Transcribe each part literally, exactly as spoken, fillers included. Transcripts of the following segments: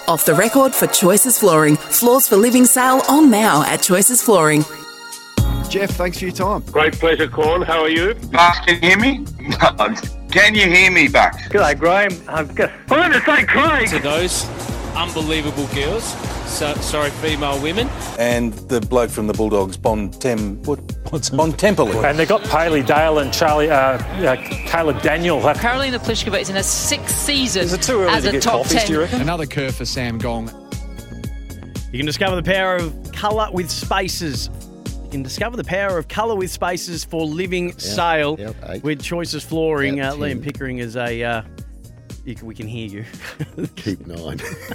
Off the Record for Choices Flooring. Floors for living sale on now at Choices Flooring. Jeff, thanks for your time. Great pleasure, Corn. How are you? Bucks, can you hear me? Can you hear me, Bucks? G'day, Graham. I'm going to say Craig. To those unbelievable girls, so, sorry, female women. And the bloke from the Bulldogs, Bon Tem... What? What's Bon Temple. And they've got Paley Dale and Charlie, uh, uh, Caleb Daniel. Carolina Pliskova is in her sixth season Is it too early as to a get top coffees, ten. do you reckon? Another curve for Sam Gong. You can discover the power of colour with spaces. You can discover the power of colour with spaces for living Yep, sale yep, eight. with Choices Flooring. Yep, Uh, Liam ten. Pickering is a... Uh, you can, we can hear you. Keep nine.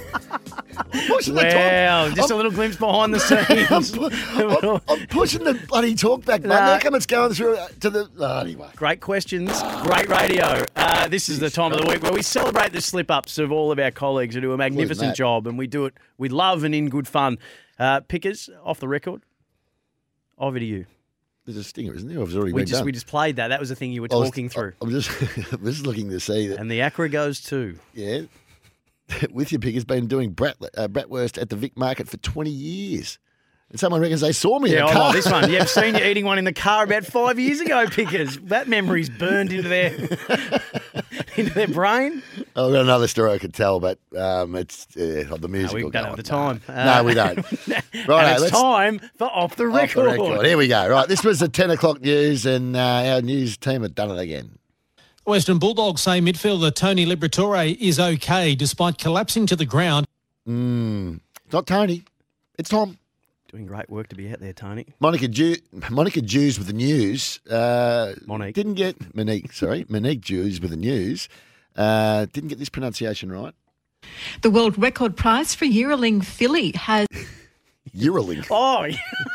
Wow, just I'm, a little glimpse behind the scenes. I'm, I'm, I'm pushing the bloody talk back, mate. Nah. How come it's going through to the... Oh, anyway. Great questions, great radio. Uh, this is the time of the week where we celebrate the slip-ups of all of our colleagues who do a magnificent job, and we do it with love and in good fun. Uh, Pickers, off the record, over to you. There's a stinger, isn't there? I've already we been just done. We just played that. That was the thing you were I was, talking through. I'm just, I'm just looking to see that. And the Acra goes too. Yeah. With Your Pick has been doing brat, uh, bratwurst at the Vic Market for twenty years. And someone reckons they saw me yeah, in the I car. like this one. Yeah, I've seen you eating one in the car about five years ago, Pickers. That memory's burned into their into their brain. I've got another story I could tell, but um, it's uh, the music. No, we don't have the time. No, uh, no we don't. Right, and it's time for Off the Record. Off the record. Here we go. Right, this was the ten o'clock news, and uh, our news team have done it again. Western Bulldogs say midfielder Tony Liberatore is okay despite collapsing to the ground. Mm, it's not Tony. It's Tom. Doing great work to be out there, Tony. Monica Jew, Monica Jews with the news. Uh, Monique. Didn't get, Monique, sorry. Monique Jews with the news. Uh, didn't get this pronunciation right. The world record prize for yearling filly has... Yearling. Oh,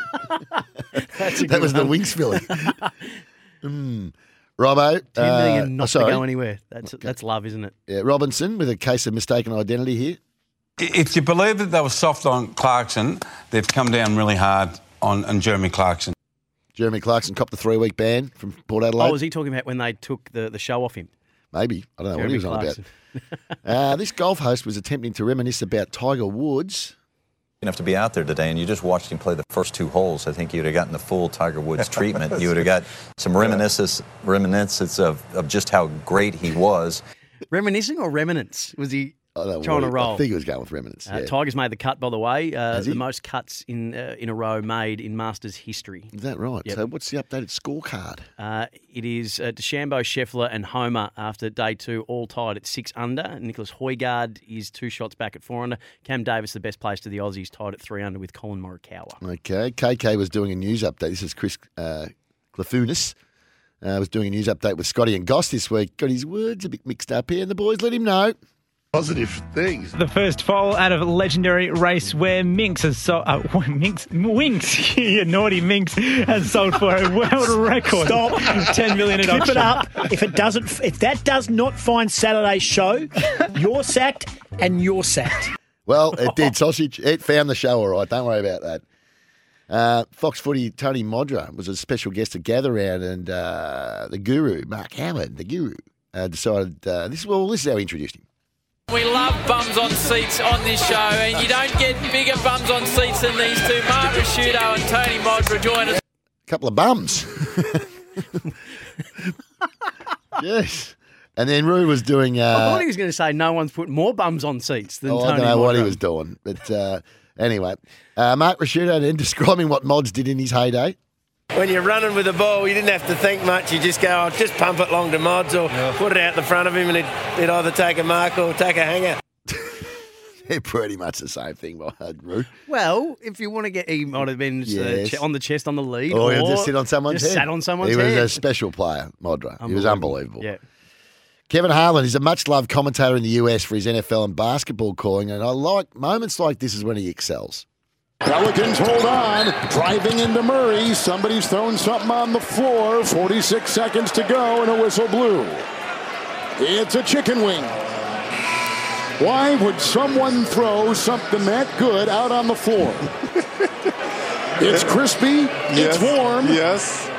that's a good that was one. the Winx filly. mm. Robbo. Two million uh, not oh, sorry. to go anywhere. That's Okay. that's love, isn't it? Yeah, Robinson with a case of mistaken identity here. If you believe that they were soft on Clarkson, they've come down really hard on, on Jeremy Clarkson. Jeremy Clarkson copped the three-week ban from Port Adelaide. Oh, was he talking about when they took the, the show off him? Maybe. I don't know Jeremy what he was Clarkson. on about. uh, this golf host was attempting to reminisce about Tiger Woods. You have to be out there today, and you just watched him play the first two holes. I think you would have gotten the full Tiger Woods treatment. You would have got some reminiscence, reminiscence of, of just how great he was. Reminiscing or remnants? Was he I don't know trying what to he- roll? I think he was going with remnants. Uh, yeah. Tiger's made the cut, by the way. Uh, Has he? the most cuts in uh, in a row made in Masters history. Is that right? Yep. So what's the updated scorecard? Uh, it is uh, DeChambeau, Scheffler and Homer after day two, all tied at six under. Nicholas Højgaard is two shots back at four under. Cam Davis, the best place to the Aussies, tied at three under with Colin Morikawa. Okay. K K was doing a news update. This is Chris uh, Glafunis. Uh, was doing a news update with Scotty and Goss this week. Got his words a bit mixed up here, and the boys let him know. Positive things. The first foal out of a legendary race where Minx has sold... Uh, Minx? Winx, you naughty Minx, has sold for a world record. Stop. ten million at Clip auction. it up. If it doesn't, if that does not find Saturday's show, you're sacked and you're sacked. Well, it did, Sausage. It found the show all right. Don't worry about that. Uh, Fox Footy, Tony Modra was a special guest at Gather Round, and uh, the guru, Mark Howard, the guru, uh, decided... Uh, this, well, this is how he introduced him. We love bums on seats on this show, and you don't get bigger bums on seats than these two. Mark Rasciuto and Tony Modra join us. A couple of bums. Yes. And then Roo was doing... Uh, I thought he was going to say no one's put more bums on seats than oh, Tony I don't know what he Modra. was doing. But uh, anyway, uh, Mark Rasciuto then describing what Mods did in his heyday. When you're running with the ball, you didn't have to think much. You just go, I'll just pump it long to Mods or yeah. put it out the front of him and he'd, he'd either take a mark or take a hanger. They're pretty much the same thing, Roo. Well, if you want to get... He might have been Yes. uh, on the chest on the lead. Or Or, he'll just sit on someone's just head. sat on someone's he head. was a special player, Modra. He was unbelievable. Yeah. Kevin Harlan is a much-loved commentator in the U S for his N F L and basketball calling, and I like moments like this is when he excels. Pelicans hold on, driving into Murray. Somebody's thrown something on the floor. forty-six seconds to go, and a whistle blew. It's a chicken wing. Why would someone throw something that good out on the floor? It's crispy. Yes, it's warm. Yes.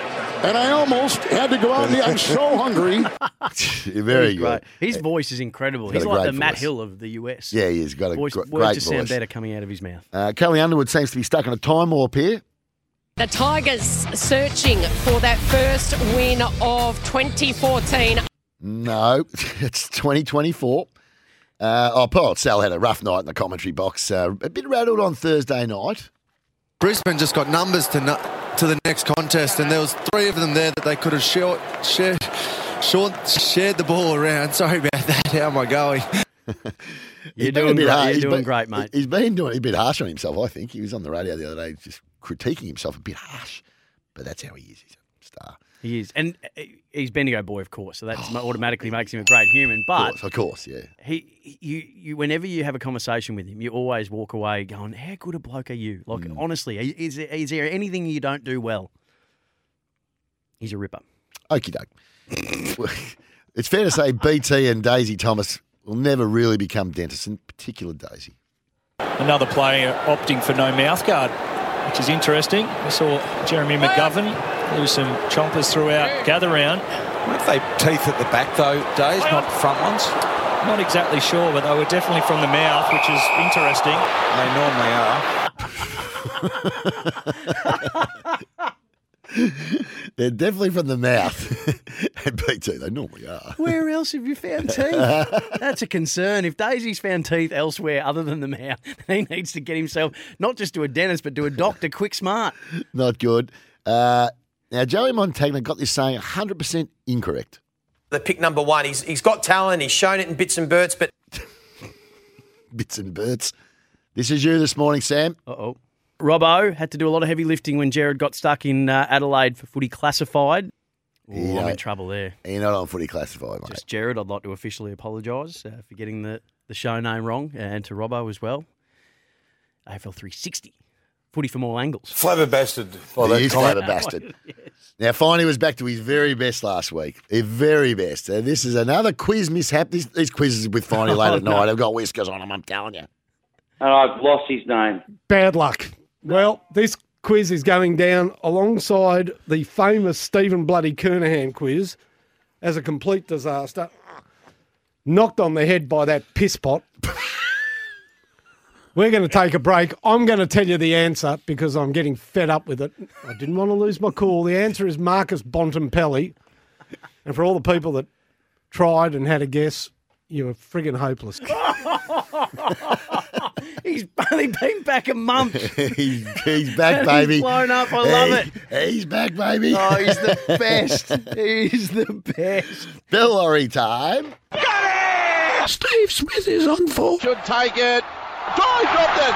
And I almost had to go out and I'm so hungry. Very He's good. great. His voice is incredible. He's He's, got a like the great Matt voice. Hill of the U S. Yeah, he's got a voice, gr- words great just sound voice. better coming out of his mouth. Uh, Kelly Underwood seems to be stuck in a time warp here. The Tigers searching for that first win of twenty fourteen. No, it's twenty twenty-four. Uh, oh, Paul Sal had a rough night in the commentary box. Uh, a bit rattled on Thursday night. Brisbane just got numbers to no, to the next contest, and there was three of them there that they could have short, shared, short, shared the ball around. Sorry about that. How am I going? You're been a doing bit great, hard- you're he's doing been- great, mate. He's been doing a bit harsh on himself, I think. He was on the radio the other day just critiquing himself a bit harsh. But that's how he is. He's a star. He is. And uh, he's Bendigo boy, of course, so that automatically makes him a great human. But Of course, of course, yeah. he, you, you, whenever you have a conversation with him, you always walk away going, how good a bloke are you? Like, Mm. honestly, is, there- is there anything you don't do well? He's a ripper. Okie doke. It's fair to say B T and Daisy Thomas will never really become dentists, in particular Daisy. Another player opting for no mouthguard, which is interesting. We saw Jeremy McGovern lose some chompers throughout gather round. Weren't they teeth at the back, though, Days, not front ones? Not exactly sure, but they were definitely from the mouth, which is interesting. They normally are. They're definitely from the mouth. And B T, they normally are. Where else have you found teeth? That's a concern. If Daisy's found teeth elsewhere other than the mouth, he needs to get himself not just to a dentist, but to a doctor quick smart. Not good. Uh, now, Joey Montagna got this saying one hundred percent incorrect. The pick number one, he's he's got talent, he's shown it in bits and burts, but... Bits and burts. This is you this morning, Sam. Uh-oh. Robbo had to do a lot of heavy lifting when Jared got stuck in uh, Adelaide for footy classified. Ooh, You I'm know, in trouble there. You're not on footy classified, mate. Just Jared, I'd like to officially apologise uh, for getting the, the show name wrong, and to Robbo as well. A F L three sixty. Footy from all angles. Flabbergasted by that He is comment. flabbergasted. Now, Finey was back to his very best last week. His very best. And this is another quiz mishap. These, these quizzes with Finey late Oh, at no. night have got whiskers on them, I'm telling you. And I've lost his name. Bad luck. Well, this quiz is going down alongside the famous Stephen Bloody Kernahan quiz as a complete disaster. Knocked on the head by that piss pot. We're going to take a break. I'm going to tell you the answer because I'm getting fed up with it. I didn't want to lose my cool. The answer is Marcus Bontempelli. And for all the people that tried and had a guess, you were friggin' hopeless. He's only been back a month. he's, he's back, And baby. He's blown up. I love He- it. He's back, baby. Oh, he's the best. He's the best. Bill Laurie time. Steve Smith is on full. Should take it. Oh, he dropped it.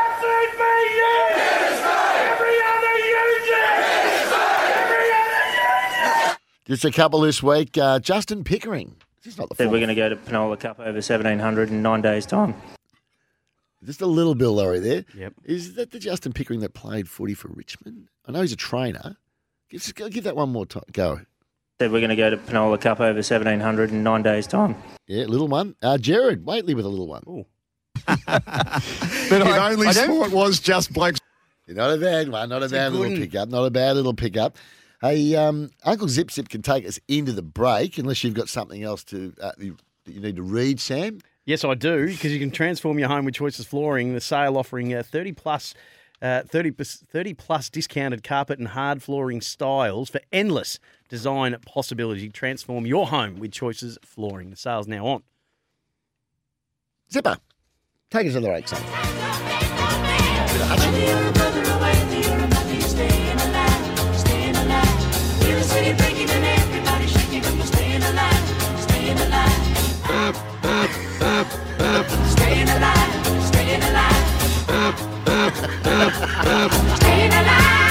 Just a couple this week. Uh, Justin Pickering. This is not the Said full. we're going to go to Penola Cup over seventeen hundred in nine days' time. Just a little Bill Laurie there. Yep. Is that the Justin Pickering that played footy for Richmond? I know he's a trainer. Just go- give that one more time. Go. Said we're going to go to Penola Cup over seventeen hundred in nine days' time. Yeah, little one. Uh, Jared Waitley with a little one. Ooh. But I only saw it was just blokes. Not a bad one. Not a It's bad a good little one. pickup. Not a bad little pickup. Hey, um, Uncle Zip Zip can take us into the break unless you've got something else to uh, you, that you need to read, Sam. Yes, I do, because you can transform your home with Choices Flooring. The sale offering uh, thirty plus, uh, thirty, thirty plus discounted carpet and hard flooring styles for endless design possibilities. Transform your home with Choices Flooring. The sale's now on. Zipper, take us to the break, son. Staying alive.